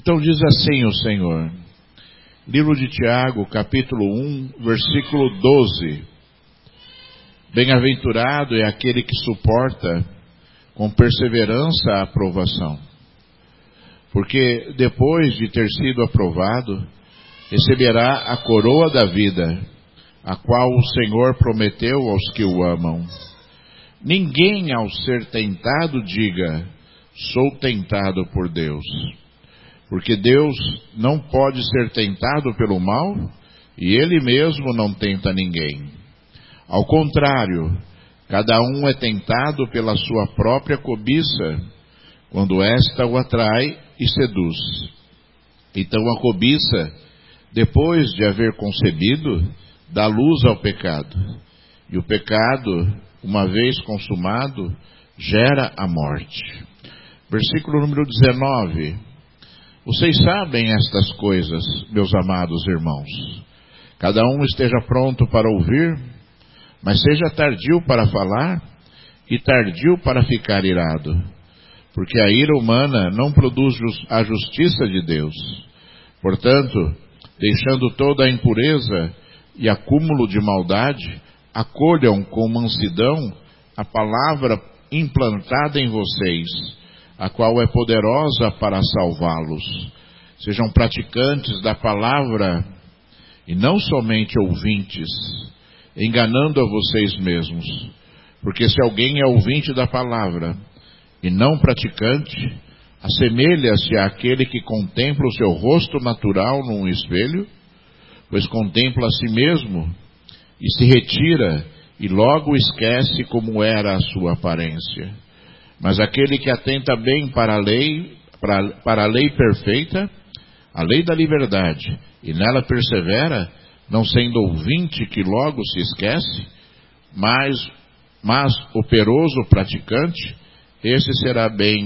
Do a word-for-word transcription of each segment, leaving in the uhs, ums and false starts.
Então diz assim o Senhor, livro de Tiago, capítulo um, versículo doze. Bem-aventurado é aquele que suporta com perseverança a aprovação, porque depois de ter sido aprovado, receberá a coroa da vida, a qual o Senhor prometeu aos que o amam. Ninguém, ao ser tentado, diga, sou tentado por Deus. Porque Deus não pode ser tentado pelo mal, e Ele mesmo não tenta ninguém. Ao contrário, cada um é tentado pela sua própria cobiça, quando esta o atrai e seduz. Então a cobiça, depois de haver concebido, dá luz ao pecado. E o pecado, uma vez consumado, gera a morte. Versículo número dezenove. Vocês sabem estas coisas, meus amados irmãos. Cada um esteja pronto para ouvir, mas seja tardio para falar e tardio para ficar irado. Porque a ira humana não produz a justiça de Deus. Portanto, deixando toda a impureza e acúmulo de maldade, acolham com mansidão a palavra implantada em vocês, a qual é poderosa para salvá-los. Sejam praticantes da palavra e não somente ouvintes, enganando a vocês mesmos. Porque se alguém é ouvinte da palavra e não praticante, assemelha-se àquele que contempla o seu rosto natural num espelho, pois contempla a si mesmo e se retira e logo esquece como era a sua aparência. Mas aquele que atenta bem para a lei, para, para a lei perfeita, a lei da liberdade, e nela persevera, não sendo ouvinte que logo se esquece, mas, mas operoso praticante, esse será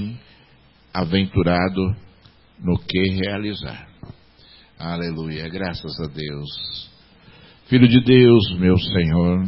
bem-aventurado no que realizar. Aleluia, graças a Deus. Filho de Deus, meu Senhor,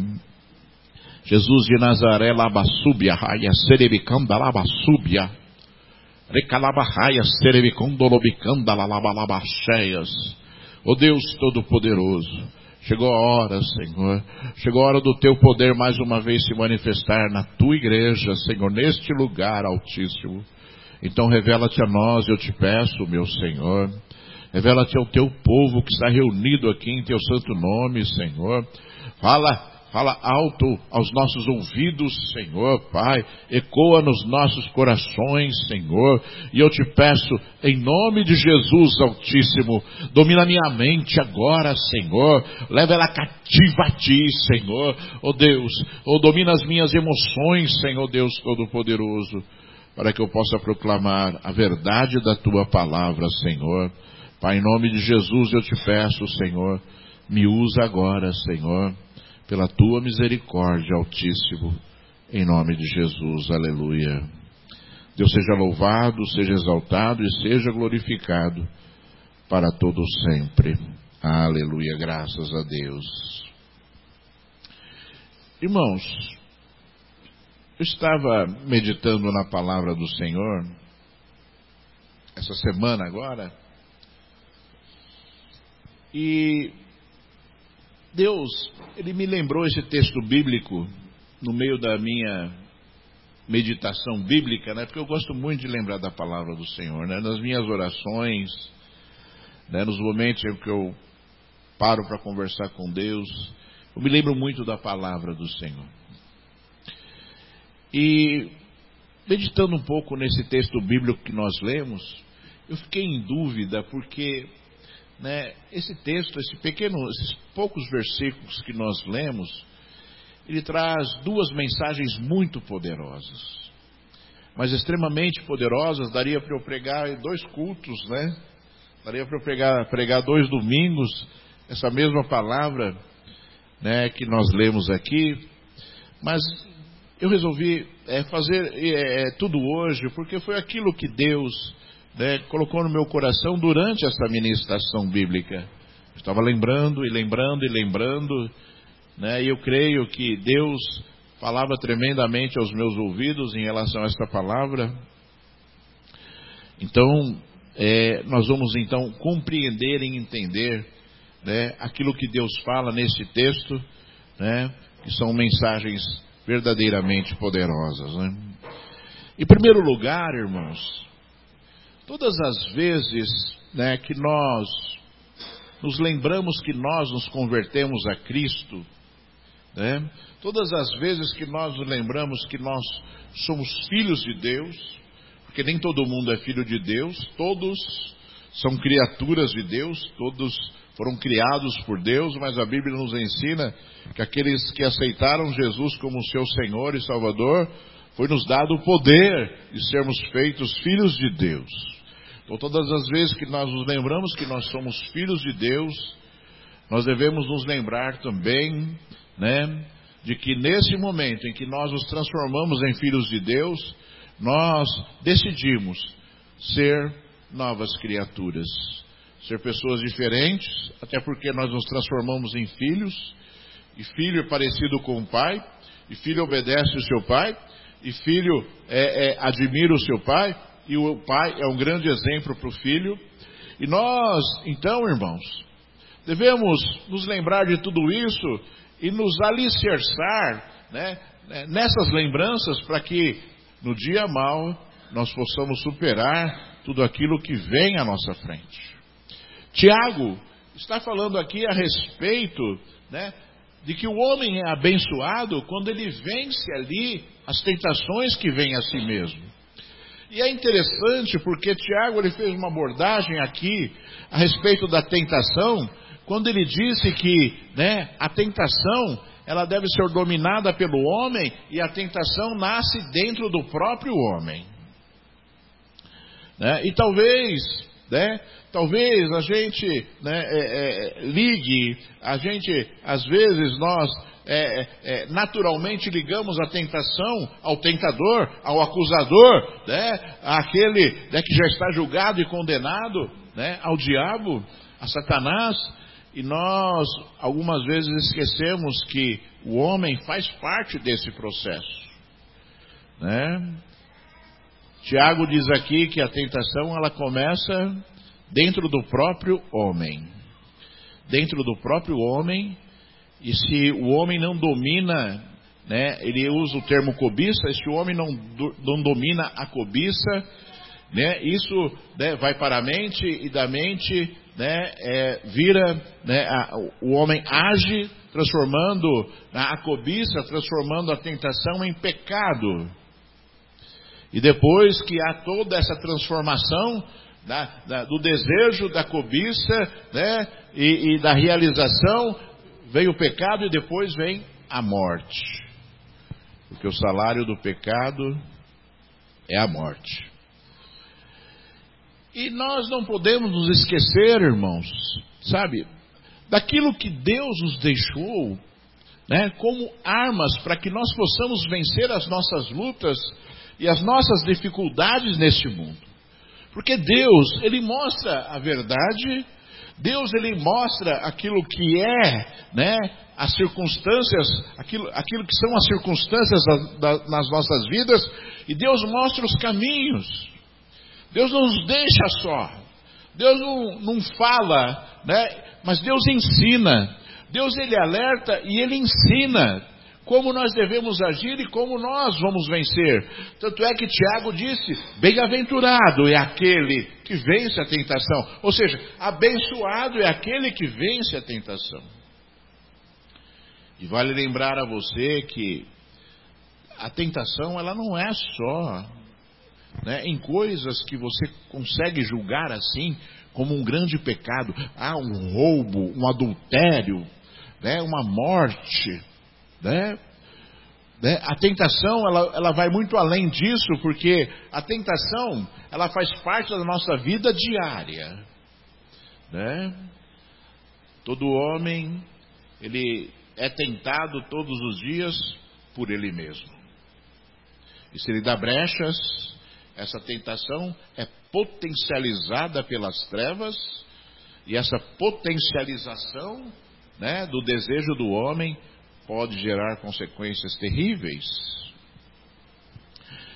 Jesus de Nazaré, labassúbia, raia, serebicanda, labassúbia, recalabarraia, serebicondolobicanda, labalabacheias. Ó Deus Todo-Poderoso, chegou a hora, Senhor, chegou a hora do Teu poder mais uma vez se manifestar na Tua igreja, Senhor, neste lugar altíssimo. Então revela-te a nós, eu te peço, meu Senhor. Revela-te ao Teu povo que está reunido aqui em Teu santo nome, Senhor. Fala, fala alto aos nossos ouvidos, Senhor, Pai. Ecoa nos nossos corações, Senhor. E eu te peço, em nome de Jesus Altíssimo, domina minha mente agora, Senhor. Leva ela cativa a Ti, Senhor. Ó Deus, ó, domina as minhas emoções, Senhor Deus Todo-Poderoso, para que eu possa proclamar a verdade da Tua palavra, Senhor. Pai, em nome de Jesus eu te peço, Senhor, me usa agora, Senhor, pela Tua misericórdia, Altíssimo, em nome de Jesus, aleluia. Deus seja louvado, seja exaltado e seja glorificado para todo sempre. Aleluia, graças a Deus. Irmãos, eu estava meditando na palavra do Senhor, essa semana agora, e Deus, Ele me lembrou esse texto bíblico no meio da minha meditação bíblica, né? Porque eu gosto muito de lembrar da palavra do Senhor, né? Nas minhas orações, né? Nos momentos em que eu paro para conversar com Deus, eu me lembro muito da palavra do Senhor. E meditando um pouco nesse texto bíblico que nós lemos, eu fiquei em dúvida porque, né, esse texto, esse pequeno, esses poucos versículos que nós lemos, ele traz duas mensagens muito poderosas, mas extremamente poderosas. Daria para eu pregar dois cultos, né? Daria para eu pregar, pregar dois domingos essa mesma palavra, né, que nós lemos aqui. Mas eu resolvi é, fazer é, tudo hoje, porque foi aquilo que Deus, né, colocou no meu coração durante essa ministração bíblica. Eu estava lembrando e lembrando e lembrando, né, e eu creio que Deus falava tremendamente aos meus ouvidos em relação a esta palavra. Então, é, nós vamos então compreender e entender, né, aquilo que Deus fala nesse texto, né, que são mensagens verdadeiramente poderosas, né? Em primeiro lugar, irmãos, todas as vezes, né, que nós nos lembramos que nós nos convertemos a Cristo, né, todas as vezes que nós nos lembramos que nós somos filhos de Deus, porque nem todo mundo é filho de Deus, todos são criaturas de Deus, todos foram criados por Deus, mas a Bíblia nos ensina que aqueles que aceitaram Jesus como seu Senhor e Salvador, foi-nos dado o poder de sermos feitos filhos de Deus. Então, todas as vezes que nós nos lembramos que nós somos filhos de Deus, nós devemos nos lembrar também, né, de que nesse momento em que nós nos transformamos em filhos de Deus, nós decidimos ser novas criaturas, ser pessoas diferentes, até porque nós nos transformamos em filhos, e filho é parecido com o pai, e filho obedece o seu pai, e filho é, é, admira o seu pai, e o pai é um grande exemplo para o filho. E nós, então, irmãos, devemos nos lembrar de tudo isso e nos alicerçar, né, nessas lembranças, para que no dia mau nós possamos superar tudo aquilo que vem à nossa frente. Tiago está falando aqui a respeito, né, de que o homem é abençoado quando ele vence ali as tentações que vêm a si mesmo. E é interessante porque Tiago ele fez uma abordagem aqui a respeito da tentação, quando ele disse que, né, a tentação ela deve ser dominada pelo homem, e a tentação nasce dentro do próprio homem. Né? E talvez, né, talvez a gente, né, é, é, ligue, a gente, às vezes nós é, é, naturalmente ligamos a tentação ao tentador, ao acusador, né, àquele, né, que já está julgado e condenado, né, ao diabo, a Satanás. E nós, algumas vezes, esquecemos que o homem faz parte desse processo, né? Tiago diz aqui que a tentação, ela começa dentro do próprio homem. Dentro do próprio homem, e se o homem não domina, né, ele usa o termo cobiça, se o homem não, não domina a cobiça, né, isso, né, vai para a mente, e da mente, né, é, vira, né, a, o homem age transformando a cobiça, transformando a tentação em pecado. E depois que há toda essa transformação da, da, do desejo, da cobiça, né, e, e da realização, vem o pecado e depois vem a morte. Porque o salário do pecado é a morte. E nós não podemos nos esquecer, irmãos, sabe, daquilo que Deus nos deixou, né, como armas para que nós possamos vencer as nossas lutas e as nossas dificuldades neste mundo. Porque Deus, Ele mostra a verdade, Deus, Ele mostra aquilo que é, né, as circunstâncias, aquilo, aquilo que são as circunstâncias da, da, nas nossas vidas, e Deus mostra os caminhos. Deus não nos deixa só, Deus não, não fala, né, mas Deus ensina, Deus Ele alerta e Ele ensina como nós devemos agir e como nós vamos vencer. Tanto é que Tiago disse, bem-aventurado é aquele que vence a tentação, ou seja, abençoado é aquele que vence a tentação. E vale lembrar a você que a tentação, ela não é só, né, em coisas que você consegue julgar assim como um grande pecado. Ah, um roubo, um adultério, né, uma morte, né? Né? A tentação, ela, ela vai muito além disso, porque a tentação, ela faz parte da nossa vida diária, né? Todo homem, ele é tentado todos os dias por ele mesmo. E se ele dá brechas, essa tentação é potencializada pelas trevas, e essa potencialização, né, do desejo do homem pode gerar consequências terríveis.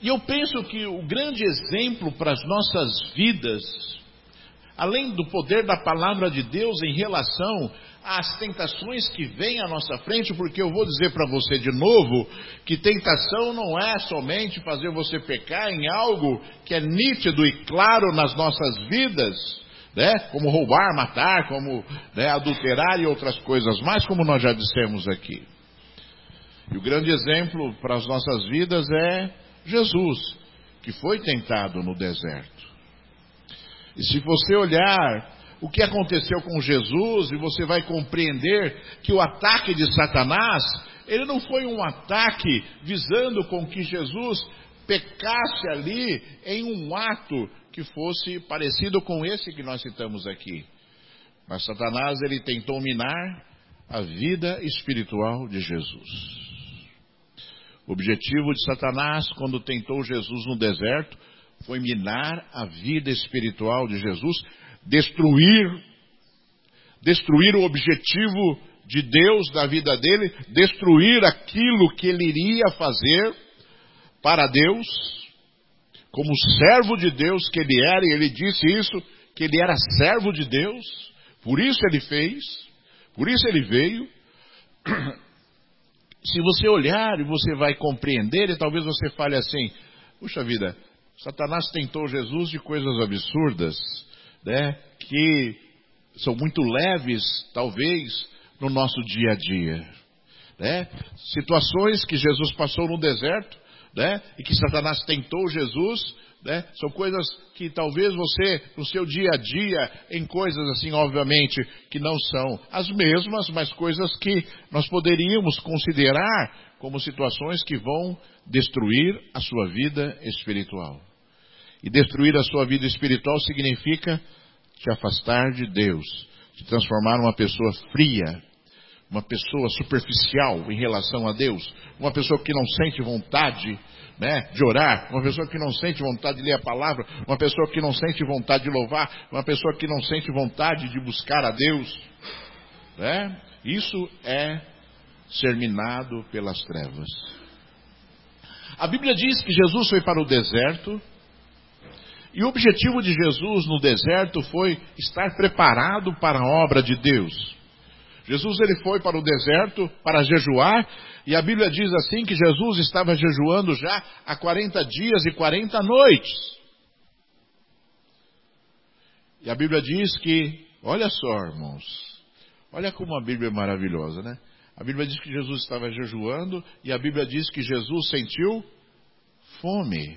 E eu penso que o grande exemplo para as nossas vidas, além do poder da palavra de Deus em relação às tentações que vêm à nossa frente, porque eu vou dizer para você de novo, que tentação não é somente fazer você pecar em algo que é nítido e claro nas nossas vidas, né? Como roubar, matar, como, né, adulterar e outras coisas mais, como nós já dissemos aqui. E o grande exemplo para as nossas vidas é Jesus, que foi tentado no deserto. E se você olhar o que aconteceu com Jesus, e você vai compreender que o ataque de Satanás, ele não foi um ataque visando com que Jesus pecasse ali em um ato que fosse parecido com esse que nós citamos aqui. Mas Satanás, ele tentou minar a vida espiritual de Jesus. O objetivo de Satanás, quando tentou Jesus no deserto, foi minar a vida espiritual de Jesus, destruir, destruir o objetivo de Deus da vida dele, destruir aquilo que ele iria fazer para Deus, como servo de Deus que ele era, e ele disse isso, que ele era servo de Deus, por isso ele fez, por isso ele veio. Se você olhar e você vai compreender, e talvez você fale assim, puxa vida, Satanás tentou Jesus de coisas absurdas, né, que são muito leves, talvez, no nosso dia a dia. Né? Situações que Jesus passou no deserto, né, e que Satanás tentou Jesus, né, são coisas que talvez você, no seu dia a dia, em coisas assim, obviamente, que não são as mesmas, mas coisas que nós poderíamos considerar como situações que vão destruir a sua vida espiritual. E destruir a sua vida espiritual significa te afastar de Deus, te transformar numa pessoa fria, uma pessoa superficial em relação a Deus, uma pessoa que não sente vontade, né, de orar, uma pessoa que não sente vontade de ler a palavra, uma pessoa que não sente vontade de louvar, uma pessoa que não sente vontade de buscar a Deus. Né? Isso é ser minado pelas trevas. A Bíblia diz que Jesus foi para o deserto, e o objetivo de Jesus no deserto foi estar preparado para a obra de Deus. Jesus, ele foi para o deserto para jejuar, e a Bíblia diz assim que Jesus estava jejuando já há quarenta dias e quarenta noites. E a Bíblia diz que, olha só, irmãos, olha como a Bíblia é maravilhosa, né? A Bíblia diz que Jesus estava jejuando, e a Bíblia diz que Jesus sentiu fome.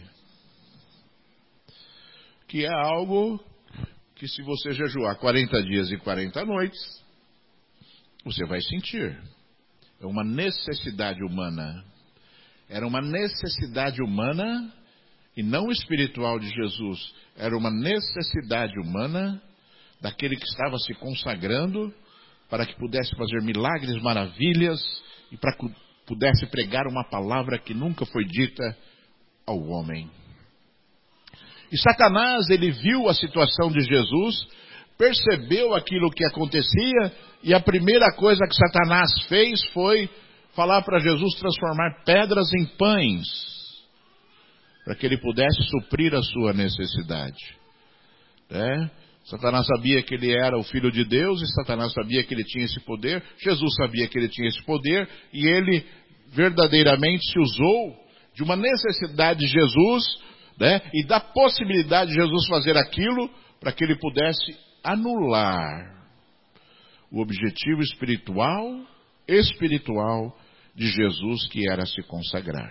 Que é algo que, se você jejuar quarenta dias e quarenta noites, você vai sentir. É uma necessidade humana. Era uma necessidade humana e não espiritual de Jesus. Era uma necessidade humana daquele que estava se consagrando para que pudesse fazer milagres, maravilhas e para que pudesse pregar uma palavra que nunca foi dita ao homem. E Satanás, ele viu a situação de Jesus, percebeu aquilo que acontecia, e a primeira coisa que Satanás fez foi falar para Jesus transformar pedras em pães, para que ele pudesse suprir a sua necessidade. É? Satanás sabia que ele era o Filho de Deus, e Satanás sabia que ele tinha esse poder, Jesus sabia que ele tinha esse poder, e ele verdadeiramente se usou de uma necessidade de Jesus, né, e da possibilidade de Jesus fazer aquilo para que ele pudesse anular o objetivo espiritual, espiritual de Jesus, que era se consagrar.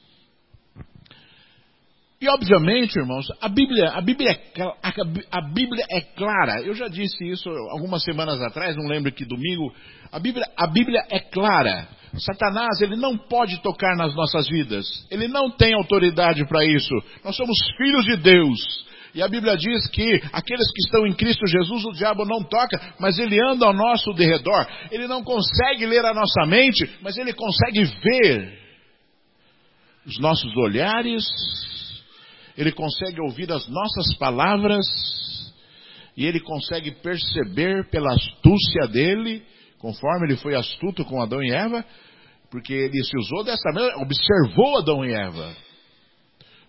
E obviamente, irmãos, a Bíblia, a Bíblia, é, a, a Bíblia é clara. Eu já disse isso algumas semanas atrás, não lembro que domingo. A Bíblia, a Bíblia é clara. Satanás, ele não pode tocar nas nossas vidas. Ele não tem autoridade para isso. Nós somos filhos de Deus. E a Bíblia diz que aqueles que estão em Cristo Jesus, o diabo não toca, mas ele anda ao nosso derredor. Ele não consegue ler a nossa mente, mas ele consegue ver os nossos olhares, ele consegue ouvir as nossas palavras, e ele consegue perceber pela astúcia dele, conforme ele foi astuto com Adão e Eva, porque ele se usou dessa maneira, observou Adão e Eva.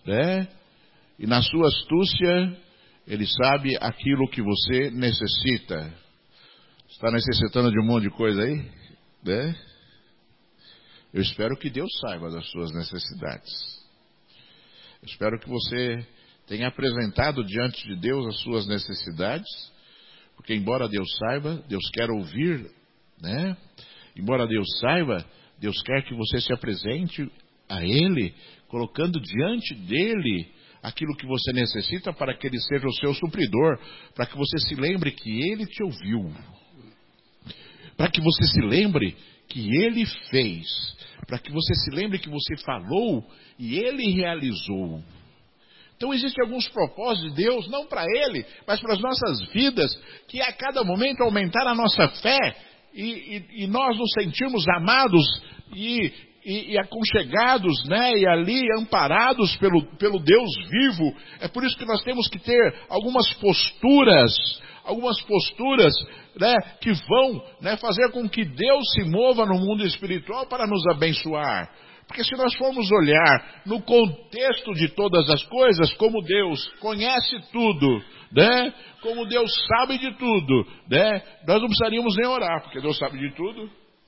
né? E na sua astúcia, Ele sabe aquilo que você necessita. Está necessitando de um monte de coisa aí? Né? Eu espero que Deus saiba das suas necessidades. Eu espero que você tenha apresentado diante de Deus as suas necessidades, porque embora Deus saiba, Deus quer ouvir, né? Embora Deus saiba, Deus quer que você se apresente a Ele, colocando diante dEle aquilo que você necessita para que Ele seja o seu supridor, para que você se lembre que Ele te ouviu, para que você se lembre que Ele fez, para que você se lembre que você falou e Ele realizou. Então existem alguns propósitos de Deus, não para Ele, mas para as nossas vidas, que a cada momento aumentar a nossa fé e, e, e nós nos sentirmos amados e, e, e aconchegados, né, e ali amparados pelo, pelo Deus vivo. É por isso que nós temos que ter algumas posturas, algumas posturas, né, que vão, né, fazer com que Deus se mova no mundo espiritual para nos abençoar. Porque se nós formos olhar no contexto de todas as coisas, como Deus conhece tudo, né? Como Deus sabe de tudo, né? Nós não precisaríamos nem orar, porque Deus sabe de tudo.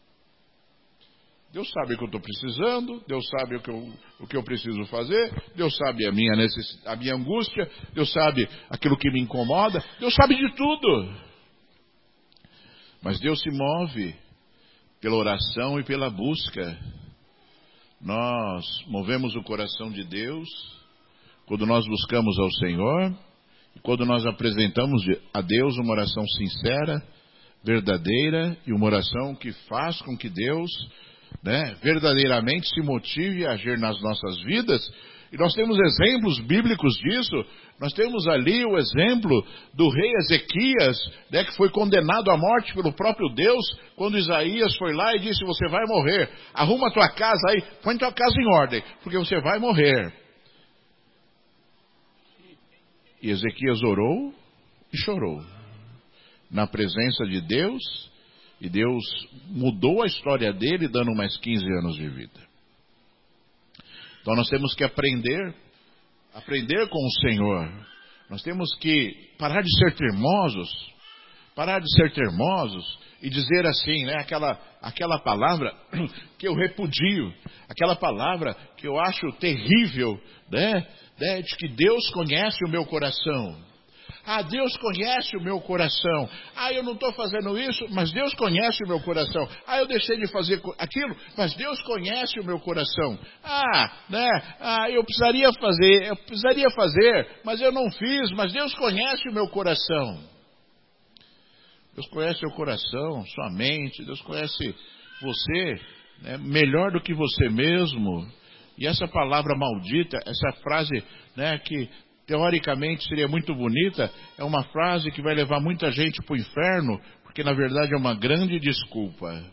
Deus sabe o que eu estou precisando, Deus sabe o que eu, o que eu preciso fazer, Deus sabe a minha, necess... a minha angústia, Deus sabe aquilo que me incomoda, Deus sabe de tudo. Mas Deus se move pela oração e pela busca. Nós movemos o coração de Deus quando nós buscamos ao Senhor e quando nós apresentamos a Deus uma oração sincera, verdadeira e uma oração que faz com que Deus, né, verdadeiramente se motive a agir nas nossas vidas. E nós temos exemplos bíblicos disso. Nós temos ali o exemplo do rei Ezequias, né, que foi condenado à morte pelo próprio Deus, quando Isaías foi lá e disse: você vai morrer, arruma a tua casa aí, põe tua casa em ordem, porque você vai morrer. E Ezequias orou e chorou na presença de Deus, e Deus mudou a história dele, dando mais quinze anos de vida. Então nós temos que aprender, aprender com o Senhor. Nós temos que parar de ser teimosos, parar de ser teimosos e dizer assim, né, aquela, aquela palavra que eu repudio, aquela palavra que eu acho terrível, né, né, de que Deus conhece o meu coração. Ah, Deus conhece o meu coração. Ah, eu não estou fazendo isso, mas Deus conhece o meu coração. Ah, eu deixei de fazer aquilo, mas Deus conhece o meu coração. Ah, né? Ah, eu precisaria fazer, eu precisaria fazer, mas eu não fiz, mas Deus conhece o meu coração. Deus conhece o coração, sua mente, Deus conhece você, né, melhor do que você mesmo. E essa palavra maldita, essa frase, né, que teoricamente seria muito bonita, é uma frase que vai levar muita gente para o inferno, porque na verdade é uma grande desculpa.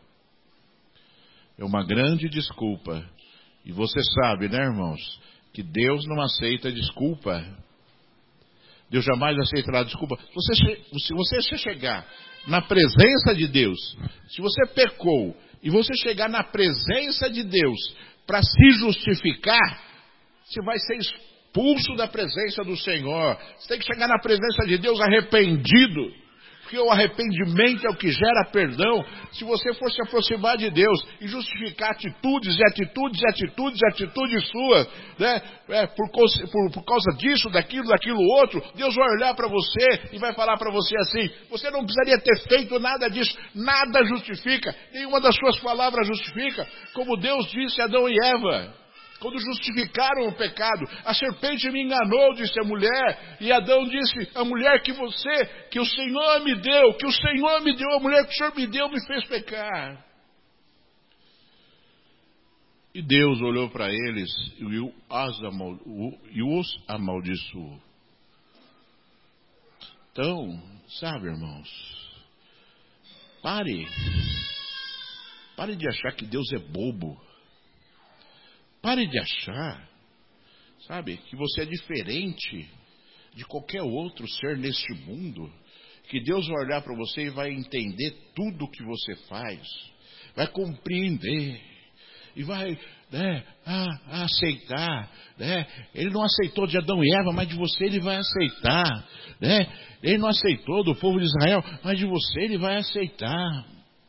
É uma grande desculpa. E você sabe, né, irmãos, que Deus não aceita desculpa. Deus jamais aceitará desculpa. Se você, se você chegar na presença de Deus, se você pecou, e você chegar na presença de Deus para se justificar, você vai ser expulso da presença do Senhor. Você tem que chegar na presença de Deus arrependido, porque o arrependimento é o que gera perdão. Se você for se aproximar de Deus e justificar atitudes e atitudes e atitudes e atitudes suas, né, é, por, por, por causa disso, daquilo, daquilo outro, Deus vai olhar para você e vai falar para você assim: você não precisaria ter feito nada disso, nada justifica, nenhuma das suas palavras justifica, como Deus disse a Adão e Eva. Quando justificaram o pecado, a serpente me enganou, disse a mulher, e Adão disse: a mulher que você, que o Senhor me deu, que o Senhor me deu, a mulher que o Senhor me deu me fez pecar. E Deus olhou para eles e os amaldiçoou. Então, sabe, irmãos, pare, pare de achar que Deus é bobo. Pare de achar, sabe, que você é diferente de qualquer outro ser neste mundo, que Deus vai olhar para você e vai entender tudo o que você faz, vai compreender, e vai, né, a, a aceitar. Né? Ele não aceitou de Adão e Eva, mas de você ele vai aceitar. Né? Ele não aceitou do povo de Israel, mas de você ele vai aceitar.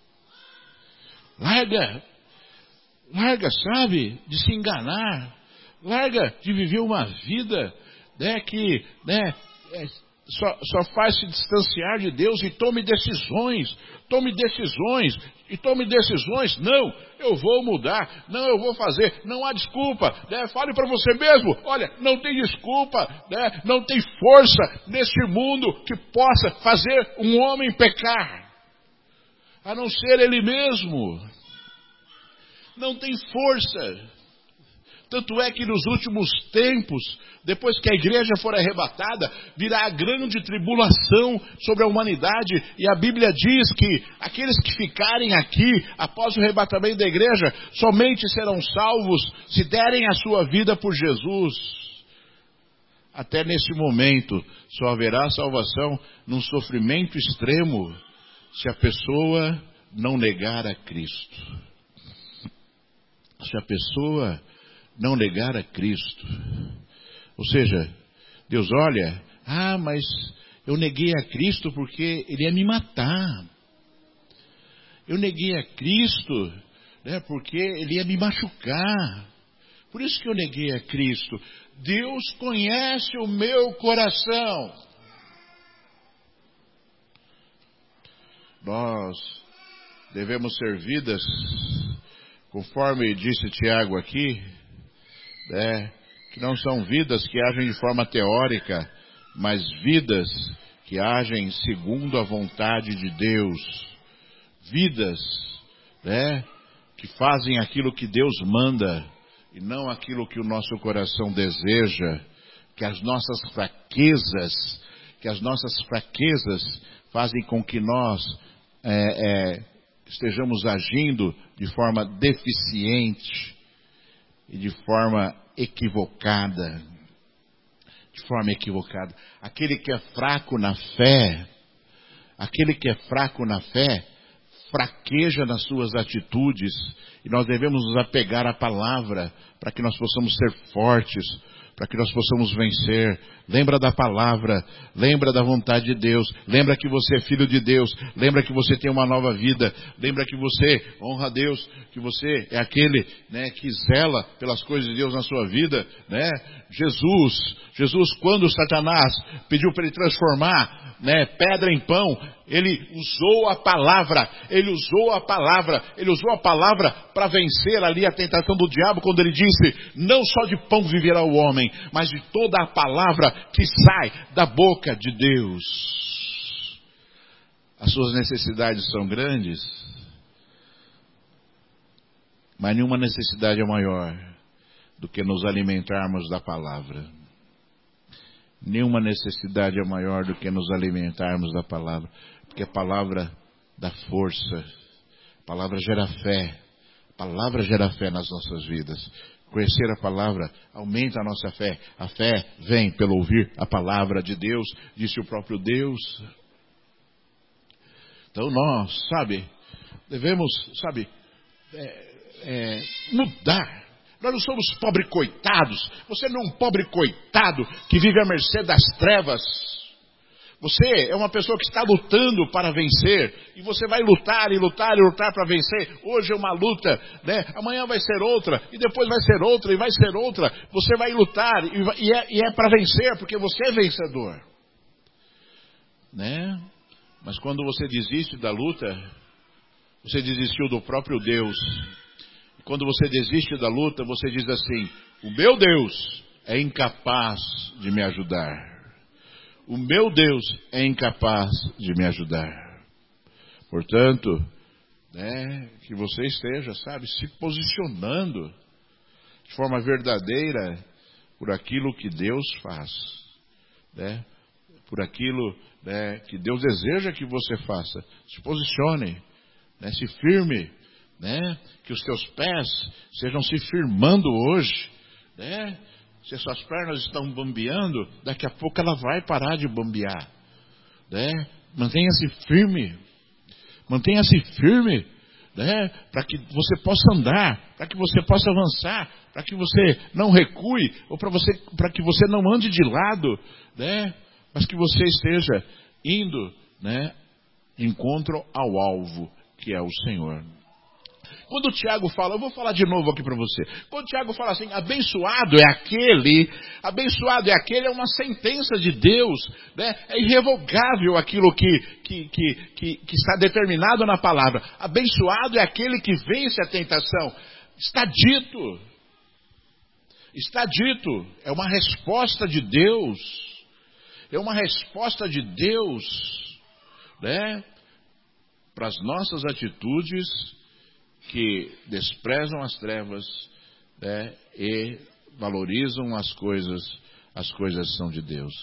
Larga, larga, sabe, de se enganar. Larga de viver uma vida, né, que, né, é, só, só faz se distanciar de Deus, e tome decisões, tome decisões, e tome decisões. Não, eu vou mudar, não, eu vou fazer, não há desculpa, né? Fale para você mesmo, olha, não tem desculpa, né? Não tem força neste mundo que possa fazer um homem pecar, a não ser ele mesmo. Não tem força. Tanto é que nos últimos tempos, depois que a igreja for arrebatada, virá a grande tribulação sobre a humanidade. E a Bíblia diz que aqueles que ficarem aqui após o arrebatamento da igreja, somente serão salvos se derem a sua vida por Jesus. Até nesse momento, só haverá salvação num sofrimento extremo, se a pessoa não negar a Cristo. Se a pessoa não negar a Cristo. Ou seja, Deus olha, ah, mas eu neguei a Cristo porque ele ia me matar. Eu neguei a Cristo, né, porque ele ia me machucar. Por isso que eu neguei a Cristo. Deus conhece o meu coração. Nós devemos ser vidas, conforme disse Tiago aqui, né, que não são vidas que agem de forma teórica, mas vidas que agem segundo a vontade de Deus. Vidas, né, que fazem aquilo que Deus manda e não aquilo que o nosso coração deseja. Que as nossas fraquezas, que as nossas fraquezas fazem com que nós é, é, estejamos agindo de forma deficiente e de forma equivocada. De forma equivocada. Aquele que é fraco na fé, aquele que é fraco na fé, fraqueja nas suas atitudes. E nós devemos nos apegar à palavra para que nós possamos ser fortes, para que nós possamos vencer. Lembra da palavra, lembra da vontade de Deus, lembra que você é filho de Deus, lembra que você tem uma nova vida, lembra que você honra a Deus, que você é aquele, né, que zela pelas coisas de Deus na sua vida, né? Jesus, Jesus, quando Satanás pediu para ele transformar, né, pedra em pão, ele usou a palavra, ele usou a palavra, ele usou a palavra para vencer ali a tentação do diabo, quando ele disse, não só de pão viverá o homem, mas de toda a palavra que sai da boca de Deus. As suas necessidades são grandes, mas nenhuma necessidade é maior do que nos alimentarmos da palavra. Nenhuma necessidade é maior do que nos alimentarmos da palavra, porque a palavra dá força, a palavra gera fé, a palavra gera fé nas nossas vidas. Conhecer a palavra aumenta a nossa fé. A fé vem pelo ouvir a palavra de Deus, disse o próprio Deus. Então nós, sabe, devemos, sabe, é, é, mudar. Nós não somos pobres coitados. Você não é um pobre coitado que vive à mercê das trevas. Você é uma pessoa que está lutando para vencer. E você vai lutar e lutar e lutar para vencer. Hoje é uma luta, né? Amanhã vai ser outra. E depois vai ser outra e vai ser outra. Você vai lutar e, vai, e é, e é para vencer, porque você é vencedor. Né? Mas quando você desiste da luta, você desistiu do próprio Deus. E quando você desiste da luta, você diz assim, o meu Deus é incapaz de me ajudar. O meu Deus é incapaz de me ajudar. Portanto, né, que você esteja, sabe, se posicionando de forma verdadeira por aquilo que Deus faz, né, por aquilo, né, que Deus deseja que você faça. Se posicione, né, se firme, né, que os teus pés sejam se firmando hoje, né. Se as suas pernas estão bambeando, daqui a pouco ela vai parar de bambear, né? Mantenha-se firme. Mantenha-se firme, né? Para que você possa andar, para que você possa avançar, para que você não recue, ou para você, para que você não ande de lado, né? Mas que você esteja indo, né, de encontro ao alvo, que é o Senhor. Quando o Tiago fala, eu vou falar de novo aqui para você. Quando o Tiago fala assim, abençoado é aquele, abençoado é aquele, é uma sentença de Deus, né? É irrevogável aquilo que, que, que, que, que está determinado na palavra. Abençoado é aquele que vence a tentação. Está dito, está dito, é uma resposta de Deus, é uma resposta de Deus, né? Para as nossas atitudes que desprezam as trevas, né, e valorizam as coisas, as coisas são de Deus.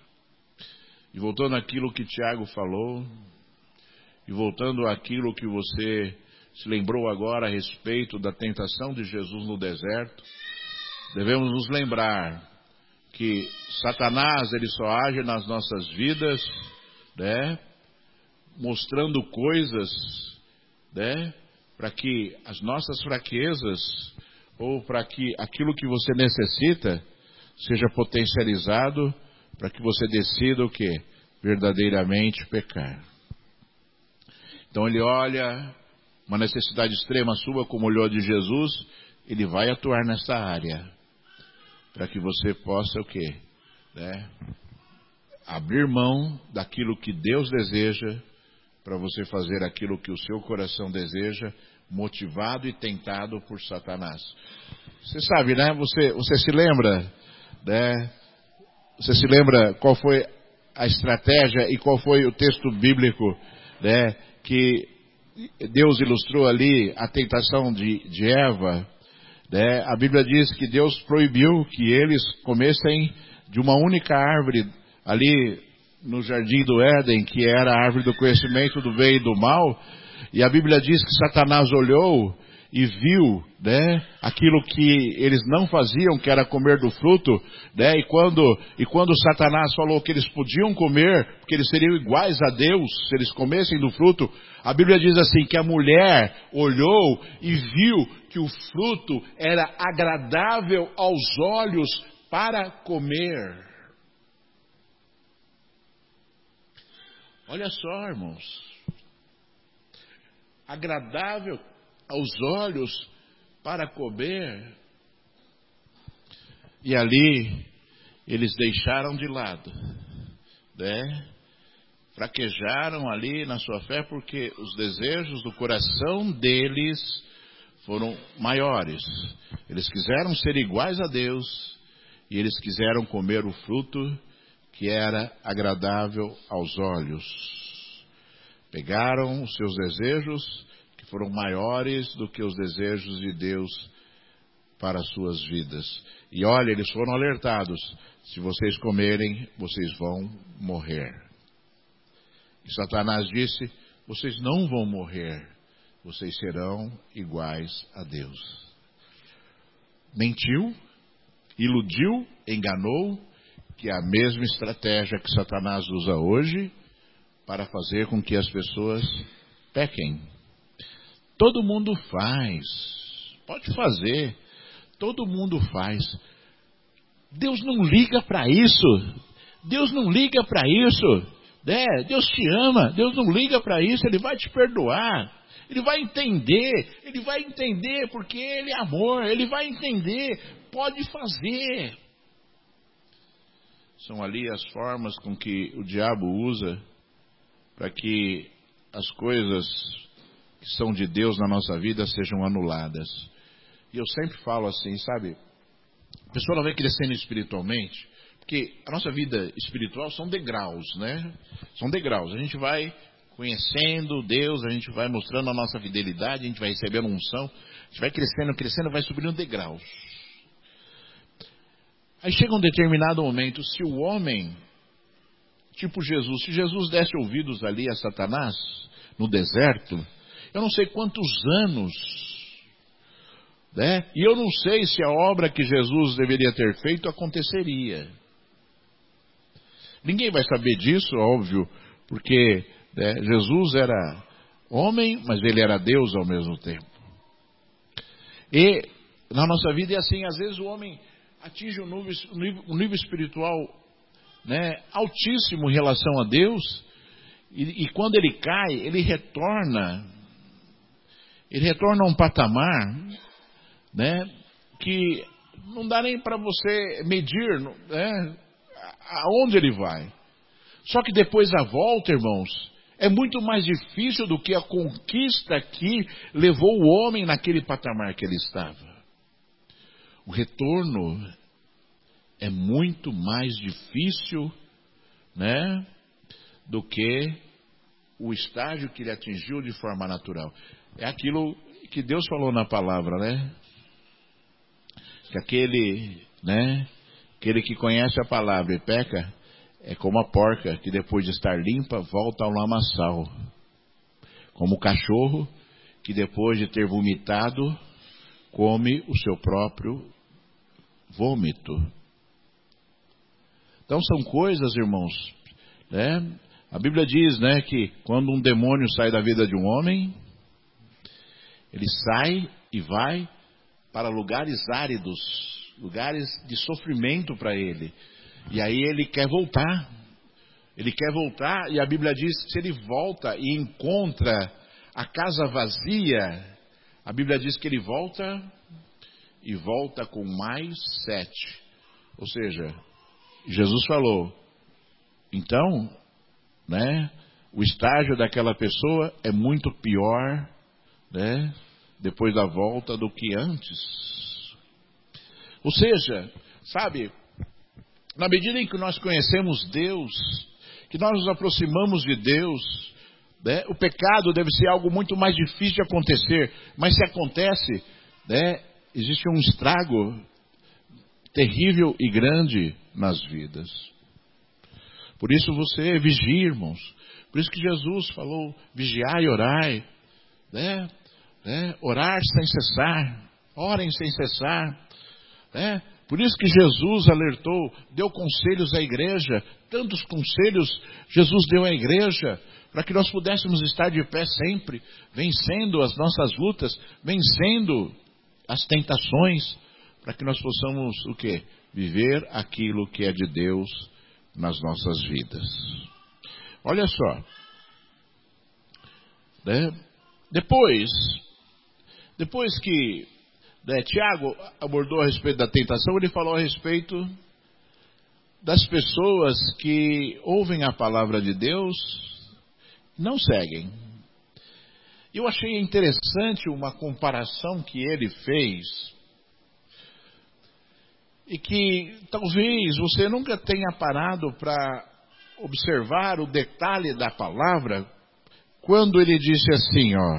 E voltando àquilo que Tiago falou, e voltando àquilo que você se lembrou agora a respeito da tentação de Jesus no deserto, devemos nos lembrar que Satanás, ele só age nas nossas vidas, né, mostrando coisas, né, para que as nossas fraquezas, ou para que aquilo que você necessita, seja potencializado, para que você decida o que? Verdadeiramente pecar. Então ele olha uma necessidade extrema sua, como olhou a de Jesus, ele vai atuar nessa área, para que você possa o que? Né? Abrir mão daquilo que Deus deseja, para você fazer aquilo que o seu coração deseja, motivado e tentado por Satanás. Você sabe, né? Você, você se lembra, né? Você se lembra qual foi a estratégia e qual foi o texto bíblico, né, que Deus ilustrou ali a tentação de, de Eva, né? A Bíblia diz que Deus proibiu que eles comessem de uma única árvore ali no jardim do Éden, que era a árvore do conhecimento do bem e do mal, e a Bíblia diz que Satanás olhou e viu, né, aquilo que eles não faziam, que era comer do fruto, né, e quando, e quando Satanás falou que eles podiam comer, porque eles seriam iguais a Deus, se eles comessem do fruto, a Bíblia diz assim, que a mulher olhou e viu que o fruto era agradável aos olhos para comer. Olha só, irmãos, agradável aos olhos para comer. E ali eles deixaram de lado, né? Fraquejaram ali na sua fé porque os desejos do coração deles foram maiores. Eles quiseram ser iguais a Deus e eles quiseram comer o fruto que era agradável aos olhos. Pegaram os seus desejos, que foram maiores do que os desejos de Deus para as suas vidas. E olha, eles foram alertados, se vocês comerem, vocês vão morrer. E Satanás disse, vocês não vão morrer, vocês serão iguais a Deus. Mentiu, iludiu, enganou, que é a mesma estratégia que Satanás usa hoje para fazer com que as pessoas pequem. Todo mundo faz, pode fazer, todo mundo faz. Deus não liga para isso, Deus não liga para isso, né? Deus te ama, Deus não liga para isso, Ele vai te perdoar, Ele vai entender, Ele vai entender porque Ele é amor, Ele vai entender, pode fazer. São ali as formas com que o diabo usa para que as coisas que são de Deus na nossa vida sejam anuladas. E eu sempre falo assim, sabe? A pessoa não vai crescendo espiritualmente, porque a nossa vida espiritual são degraus, né? São degraus. A gente vai conhecendo Deus, a gente vai mostrando a nossa fidelidade, a gente vai recebendo unção, a gente vai crescendo, crescendo, vai subindo degraus. Aí chega um determinado momento, se o homem, tipo Jesus, se Jesus desse ouvidos ali a Satanás, no deserto, eu não sei quantos anos, né? E eu não sei se a obra que Jesus deveria ter feito aconteceria. Ninguém vai saber disso, óbvio, porque, né, Jesus era homem, mas ele era Deus ao mesmo tempo. E na nossa vida é assim, às vezes o homem atinge um nível, um nível, um nível espiritual, né, altíssimo em relação a Deus, e, e quando ele cai, ele retorna, ele retorna a um patamar, né, que não dá nem para você medir, né, aonde ele vai. Só que depois da volta, irmãos, é muito mais difícil do que a conquista que levou o homem naquele patamar que ele estava. O retorno é muito mais difícil, né, do que o estágio que ele atingiu de forma natural. É aquilo que Deus falou na palavra, né? Que aquele, né, aquele que conhece a palavra e peca é como a porca que depois de estar limpa volta ao lamaçal. Como o cachorro que depois de ter vomitado come o seu próprio vômito. Então são coisas, irmãos, né? A Bíblia diz, né, que quando um demônio sai da vida de um homem, ele sai e vai para lugares áridos, lugares de sofrimento para ele. E aí ele quer voltar. Ele quer voltar e a Bíblia diz que se ele volta e encontra a casa vazia, a Bíblia diz que ele volta e volta com mais sete. Ou seja, Jesus falou, então, né, o estágio daquela pessoa é muito pior, né, depois da volta do que antes. Ou seja, sabe, na medida em que nós conhecemos Deus, que nós nos aproximamos de Deus, né, o pecado deve ser algo muito mais difícil de acontecer, mas se acontece, né, existe um estrago terrível e grande nas vidas. Por isso você vigia, irmãos. Por isso que Jesus falou, vigiai e orai, né? né? Orar sem cessar, orem sem cessar, né? Por isso que Jesus alertou, deu conselhos à igreja, tantos conselhos Jesus deu à igreja, para que nós pudéssemos estar de pé sempre, vencendo as nossas lutas, vencendo as tentações, para que nós possamos o quê? Viver aquilo que é de Deus nas nossas vidas. Olha só, né? Depois, depois que né, Tiago abordou a respeito da tentação, ele falou a respeito das pessoas que ouvem a palavra de Deus, não seguem. Eu achei interessante uma comparação que ele fez, e que talvez você nunca tenha parado para observar o detalhe da palavra, quando ele disse assim, ó,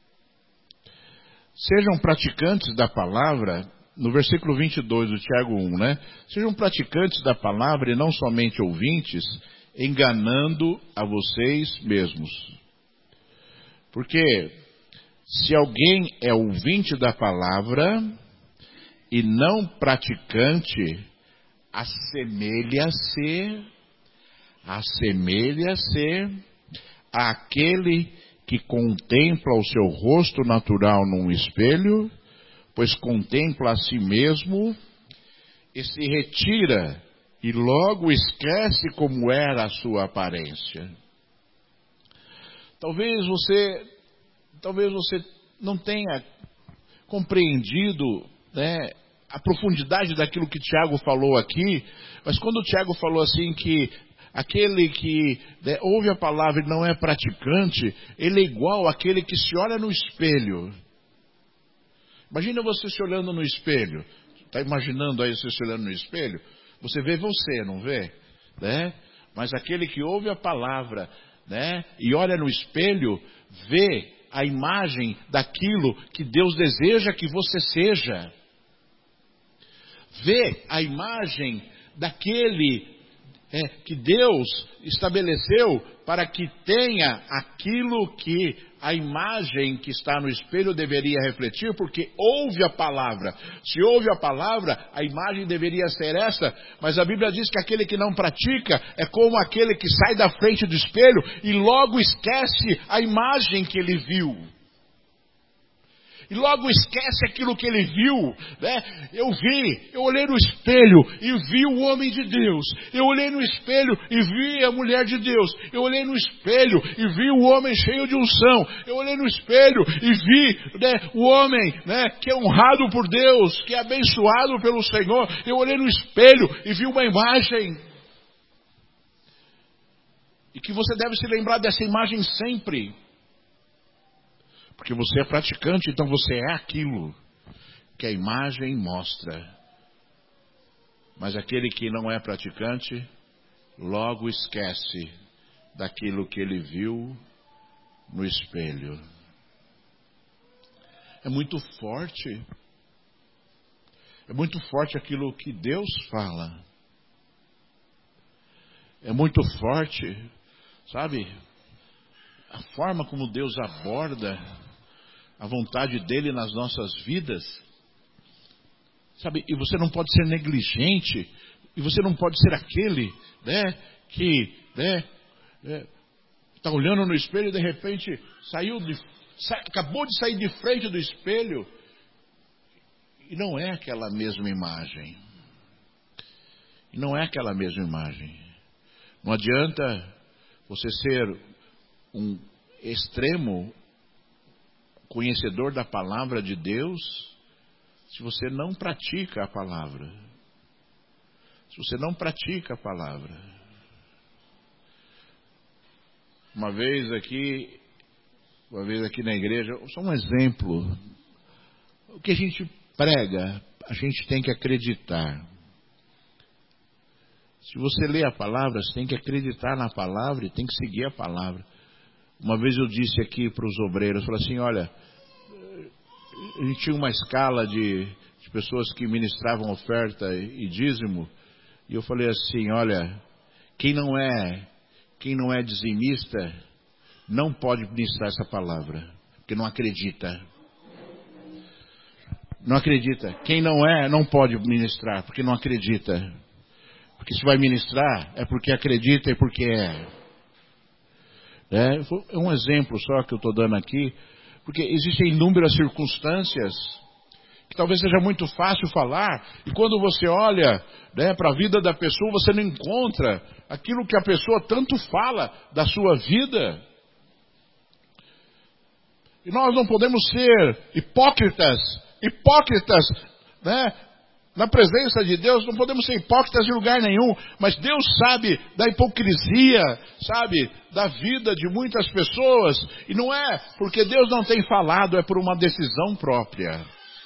sejam praticantes da palavra, no versículo vinte e dois do Tiago um, né? Sejam praticantes da palavra e não somente ouvintes, enganando a vocês mesmos. Porque se alguém é ouvinte da palavra e não praticante, assemelha-se, assemelha-se àquele que contempla o seu rosto natural num espelho, pois contempla a si mesmo e se retira e logo esquece como era a sua aparência. Talvez você, talvez você não tenha compreendido, né, a profundidade daquilo que Tiago falou aqui, mas quando o Tiago falou assim que aquele que né, ouve a palavra e não é praticante, ele é igual àquele que se olha no espelho. Imagina você se olhando no espelho. Está imaginando aí você se olhando no espelho? Você vê você, não vê? Né? Mas aquele que ouve a palavra, né, e olha no espelho, vê a imagem daquilo que Deus deseja que você seja. Vê a imagem daquele é, que Deus estabeleceu para que tenha aquilo que a imagem que está no espelho deveria refletir, porque ouve a palavra. Se ouve a palavra, a imagem deveria ser essa, mas a Bíblia diz que aquele que não pratica é como aquele que sai da frente do espelho e logo esquece a imagem que ele viu. E logo esquece aquilo que ele viu, né? Eu vi, eu olhei no espelho e vi o homem de Deus. Eu olhei no espelho e vi a mulher de Deus. Eu olhei no espelho e vi o homem cheio de unção. Eu olhei no espelho e vi, né, o homem, né, que é honrado por Deus, que é abençoado pelo Senhor. Eu olhei no espelho e vi uma imagem. E que você deve se lembrar dessa imagem sempre. Porque você é praticante, então você é aquilo que a imagem mostra. Mas aquele que não é praticante, logo esquece daquilo que ele viu no espelho. É muito forte. É muito forte aquilo que Deus fala. É muito forte, sabe? A forma como Deus aborda a vontade dele nas nossas vidas, sabe? E você não pode ser negligente, e você não pode ser aquele, né, que, né, é, tá olhando no espelho e de repente saiu de, sa, acabou de sair de frente do espelho e não é aquela mesma imagem. E não é aquela mesma imagem. Não adianta você ser um extremo conhecedor da palavra de Deus, se você não pratica a palavra. Se você não pratica a palavra. Uma vez aqui, uma vez aqui na igreja, só um exemplo. O que a gente prega, a gente tem que acreditar. Se você lê a palavra, você tem que acreditar na palavra e tem que seguir a palavra. Uma vez eu disse aqui para os obreiros, falei assim, olha, a gente tinha uma escala de, de pessoas que ministravam oferta e dízimo, e eu falei assim, olha, quem não é, quem não é dizimista, não pode ministrar essa palavra, porque não acredita. Não acredita. Quem não é, não pode ministrar, porque não acredita. Porque se vai ministrar, é porque acredita e porque é. É um exemplo só que eu estou dando aqui, porque existem inúmeras circunstâncias que talvez seja muito fácil falar, e quando você olha, né, para a vida da pessoa, você não encontra aquilo que a pessoa tanto fala da sua vida. E nós não podemos ser hipócritas, hipócritas, né? Na presença de Deus, não podemos ser hipócritas em lugar nenhum, mas Deus sabe da hipocrisia, sabe, da vida de muitas pessoas, e não é porque Deus não tem falado, é por uma decisão própria.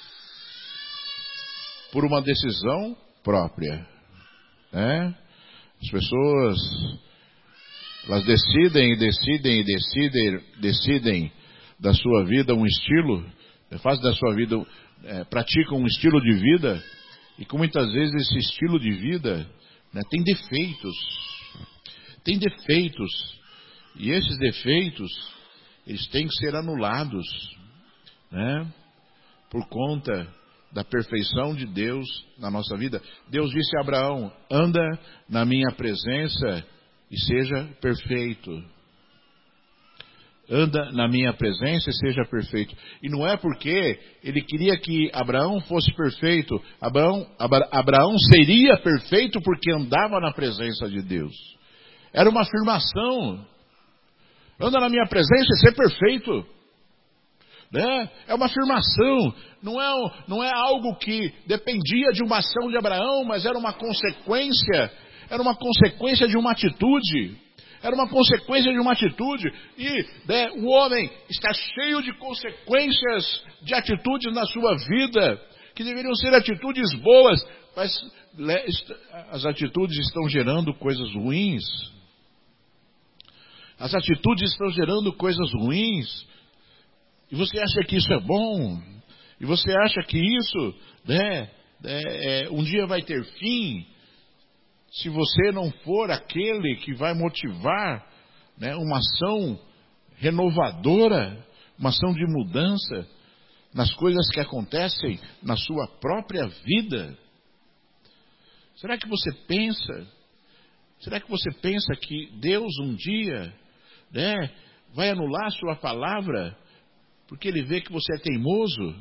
Por uma decisão própria. Né? As pessoas, elas decidem e decidem e decidem, decidem da sua vida um estilo, fazem da sua vida, é, praticam um estilo de vida, e que muitas vezes esse estilo de vida, né, tem defeitos. Tem defeitos. E esses defeitos, eles têm que ser anulados, né, por conta da perfeição de Deus na nossa vida. Deus disse a Abraão, anda na minha presença e seja perfeito. Anda na minha presença e seja perfeito. E não é porque ele queria que Abraão fosse perfeito. Abraão, Abra, Abraão seria perfeito porque andava na presença de Deus. Era uma afirmação. Anda na minha presença e ser perfeito. Né? É uma afirmação. Não é, não é algo que dependia de uma ação de Abraão, mas era uma consequência. Era uma consequência de uma atitude. Era uma consequência de uma atitude. E, né, o homem está cheio de consequências de atitudes na sua vida, que deveriam ser atitudes boas, mas as atitudes estão gerando coisas ruins. As atitudes estão gerando coisas ruins. E você acha que isso é bom? E você acha que isso, né, é, é, um dia vai ter fim? se você não for aquele que vai motivar, né, uma ação renovadora, uma ação de mudança nas coisas que acontecem na sua própria vida? Será que você pensa, será que você pensa que Deus um dia, né, vai anular a sua palavra porque Ele vê que você é teimoso?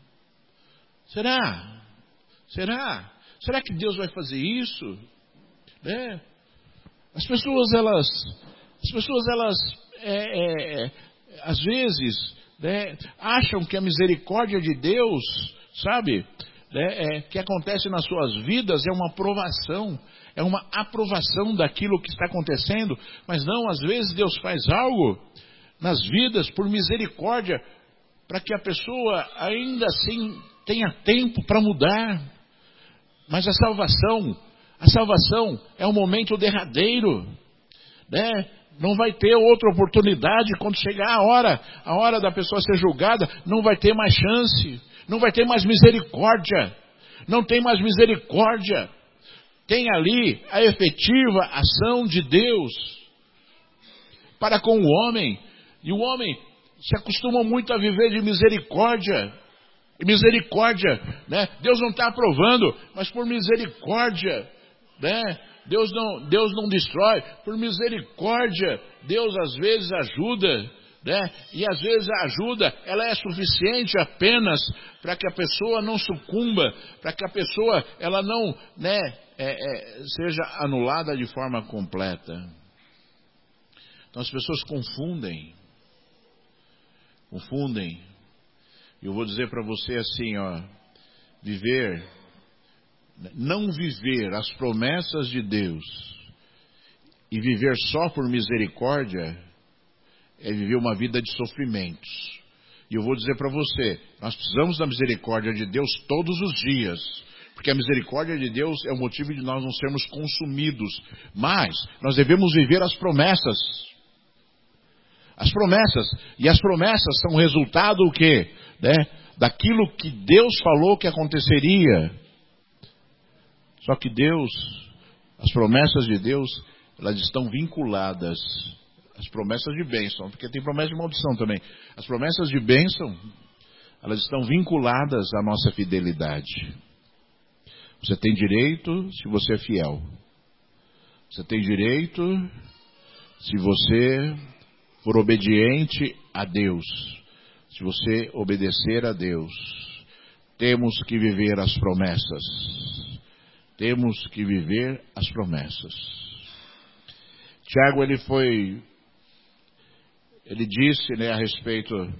Será? Será? Será que Deus vai fazer isso? Né? As pessoas, elas, as pessoas, elas, é, é, às vezes, né, acham que a misericórdia de Deus, sabe, né, é, que acontece nas suas vidas é uma aprovação, é uma aprovação daquilo que está acontecendo, mas não, às vezes Deus faz algo nas vidas por misericórdia, para que a pessoa ainda assim tenha tempo para mudar. Mas a salvação, a salvação é um momento derradeiro, né? Não vai ter outra oportunidade quando chegar a hora, a hora da pessoa ser julgada, não vai ter mais chance, não vai ter mais misericórdia, não tem mais misericórdia. Tem ali a efetiva ação de Deus para com o homem, e o homem se acostuma muito a viver de misericórdia. Misericórdia, né? Deus não está aprovando, mas por misericórdia, né? Deus não, Deus não destrói, por misericórdia, Deus às vezes ajuda, né? E às vezes a ajuda, ela é suficiente apenas para que a pessoa não sucumba, para que a pessoa, ela não, né, é, é, seja anulada de forma completa. Então as pessoas confundem, confundem. Eu vou dizer para você assim, ó, viver, não viver as promessas de Deus e viver só por misericórdia é viver uma vida de sofrimentos. E eu vou dizer para você, nós precisamos da misericórdia de Deus todos os dias, porque a misericórdia de Deus é o motivo de nós não sermos consumidos, mas nós devemos viver as promessas. As promessas, e as promessas são resultado o quê? Né? Daquilo que Deus falou que aconteceria. Só que Deus, as promessas de Deus, elas estão vinculadas, as promessas de bênção, porque tem promessa de maldição também. As promessas de bênção, elas estão vinculadas à nossa fidelidade. Você tem direito se você é fiel. Você tem direito se você for obediente a Deus. Se você obedecer a Deus. Temos que viver as promessas. Temos que viver as promessas. Tiago, ele foi, ele disse, né, a respeito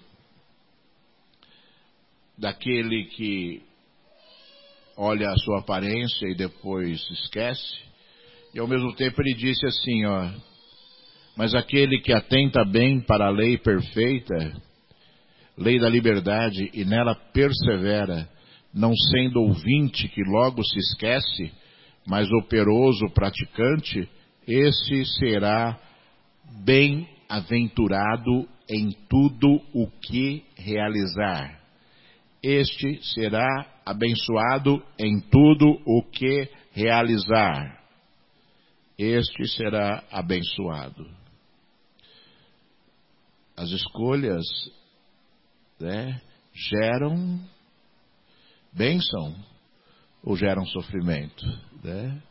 daquele que olha a sua aparência e depois esquece. E ao mesmo tempo ele disse assim, ó, mas aquele que atenta bem para a lei perfeita, lei da liberdade, e nela persevera, não sendo ouvinte que logo se esquece, mas operoso praticante, esse será bem-aventurado em tudo o que realizar. Este será abençoado em tudo o que realizar. Este será abençoado. As escolhas, né, geram bênção ou geram sofrimento, né?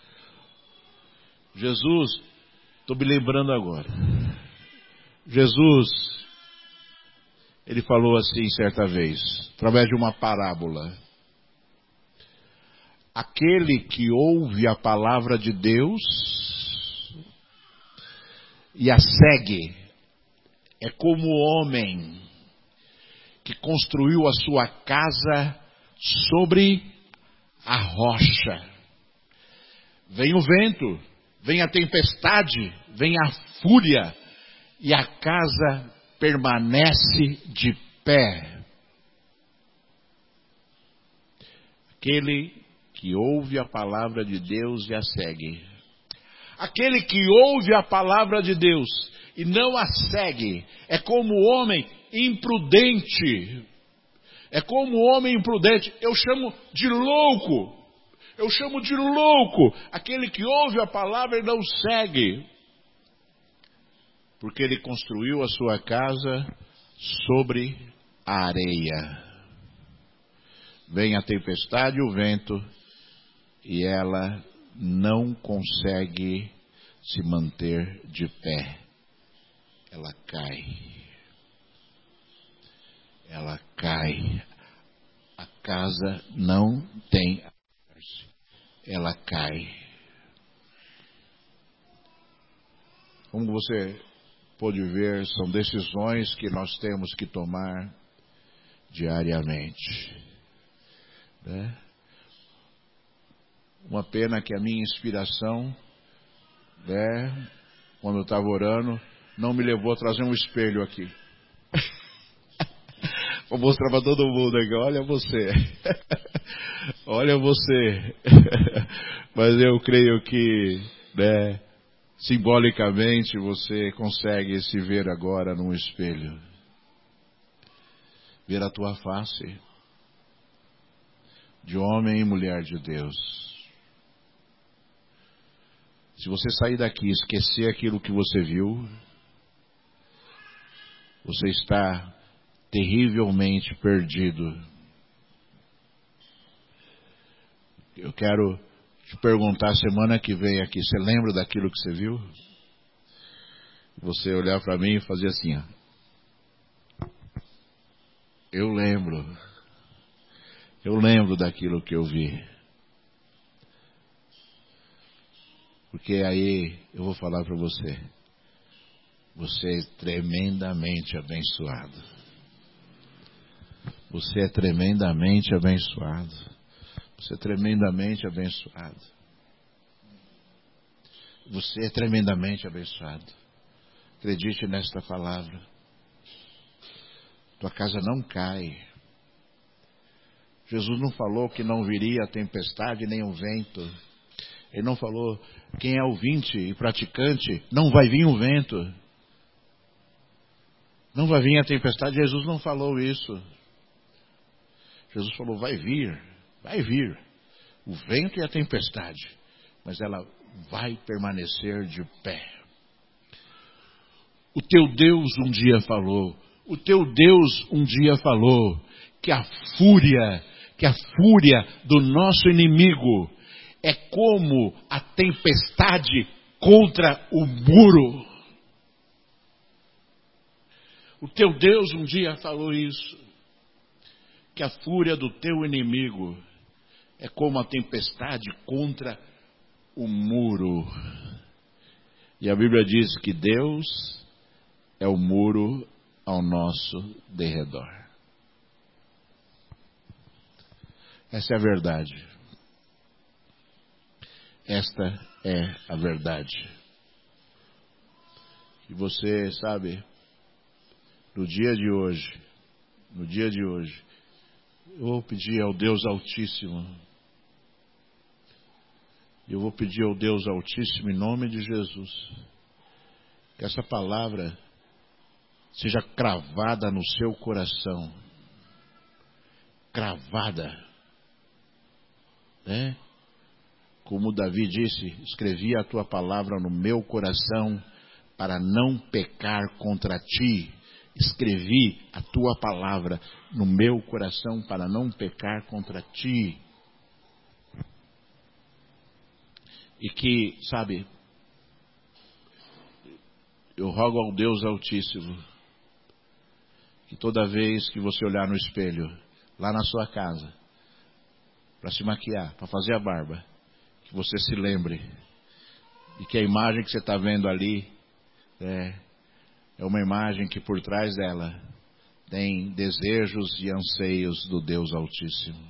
Jesus, estou me lembrando agora, Jesus, ele falou assim certa vez, através de uma parábola: aquele que ouve a palavra de Deus e a segue, é como o homem que construiu a sua casa sobre a rocha. Vem o vento, vem a tempestade, vem a fúria, e a casa permanece de pé. Aquele que ouve a palavra de Deus e a segue. Aquele que ouve a palavra de Deus e não a segue, é como o homem imprudente. É como o homem imprudente. Eu chamo de louco. Eu chamo de louco aquele que ouve a palavra e não segue. Porque ele construiu a sua casa sobre a areia. Vem a tempestade e o vento e ela não consegue se manter de pé. Ela cai. Ela cai. A casa não tem. Ela cai. Como você pode ver, são decisões que nós temos que tomar diariamente. Né? Uma pena que a minha inspiração, né, quando eu estava orando, não me levou a trazer um espelho aqui. Vou mostrar para todo mundo aqui, olha você. Olha você. Mas eu creio que, né, simbolicamente você consegue se ver agora num espelho. Ver a tua face. De homem e mulher de Deus. Se você sair daqui e esquecer aquilo que você viu, você está terrivelmente perdido. Eu quero te perguntar semana que vem aqui, você lembra daquilo que você viu? Você olhar para mim e fazer assim, ó. Eu lembro. Eu lembro daquilo que eu vi. Porque aí eu vou falar para você. Você é tremendamente abençoado. Você é tremendamente abençoado. Você é tremendamente abençoado. Você é tremendamente abençoado. Acredite nesta palavra. Tua casa não cai. Jesus não falou que não viria a tempestade nem o vento. Ele não falou, quem é ouvinte e praticante, não vai vir o vento. Não vai vir a tempestade. Jesus não falou isso. Jesus falou, vai vir, vai vir o vento e a tempestade, mas ela vai permanecer de pé. O teu Deus um dia falou, o teu Deus um dia falou que a fúria, que a fúria do nosso inimigo é como a tempestade contra o muro. O teu Deus um dia falou isso, que a fúria do teu inimigo é como a tempestade contra o muro. E a Bíblia diz que Deus é o muro ao nosso derredor. Essa é a verdade. Esta é a verdade. E você sabe, no dia de hoje, no dia de hoje, eu vou pedir ao Deus Altíssimo, eu vou pedir ao Deus Altíssimo, em nome de Jesus, que essa palavra seja cravada no seu coração. Cravada. Né? Como Davi disse, escrevi a tua palavra no meu coração para não pecar contra ti. Escrevi a tua palavra no meu coração para não pecar contra ti. E que, sabe, eu rogo ao Deus Altíssimo que toda vez que você olhar no espelho, lá na sua casa, para se maquiar, para fazer a barba, que você se lembre e que a imagem que você está vendo ali é, é uma imagem que por trás dela tem desejos e anseios do Deus Altíssimo.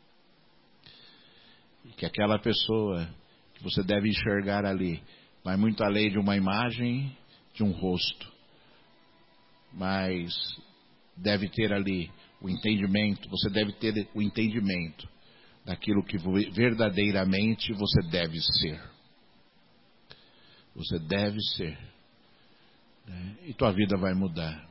E que aquela pessoa que você deve enxergar ali vai muito além de uma imagem, de um rosto, mas deve ter ali o entendimento, você deve ter o entendimento daquilo que verdadeiramente você deve ser. Você deve ser. Né? E tua vida vai mudar.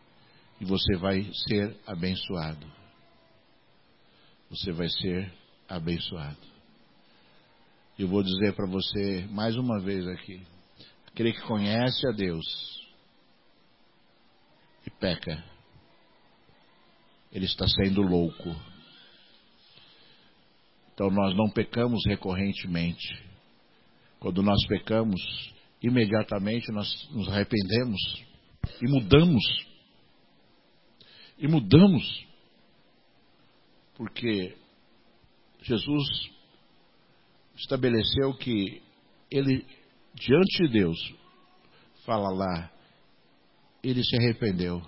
E você vai ser abençoado. Você vai ser abençoado. Eu vou dizer para você mais uma vez aqui: aquele que conhece a Deus e peca, ele está sendo louco. Então nós não pecamos recorrentemente. Quando nós pecamos, imediatamente nós nos arrependemos e mudamos. E mudamos. Porque Jesus estabeleceu que ele, diante de Deus, fala lá, ele se arrependeu.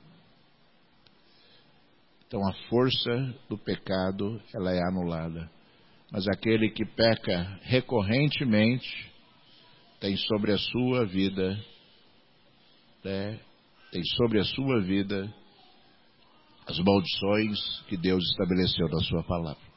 Então a força do pecado, ela é anulada. Mas aquele que peca recorrentemente tem sobre a sua vida, né, tem sobre a sua vida as maldições que Deus estabeleceu na sua palavra.